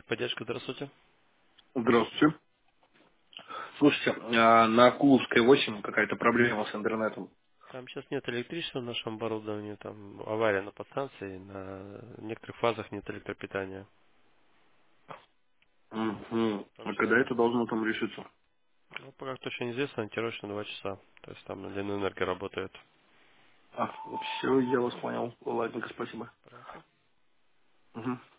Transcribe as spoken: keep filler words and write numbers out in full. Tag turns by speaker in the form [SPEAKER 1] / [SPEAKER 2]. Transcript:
[SPEAKER 1] Техподдержка, здравствуйте.
[SPEAKER 2] Здравствуйте. Слушайте, а на Куловской восемь какая-то проблема с интернетом.
[SPEAKER 1] Там сейчас нет электричества в нашем оборудовании, там авария на подстанции, на некоторых фазах нет электропитания.
[SPEAKER 2] Мгм.
[SPEAKER 1] Там
[SPEAKER 2] А
[SPEAKER 1] сейчас,
[SPEAKER 2] когда это должно там решиться?
[SPEAKER 1] ну, пока точно неизвестно, ориентировочно два часа. То есть там на длинную энергию работает.
[SPEAKER 2] А, все, я вас понял. Ладненько, спасибо.
[SPEAKER 1] Пожалуйста.
[SPEAKER 2] Мгм.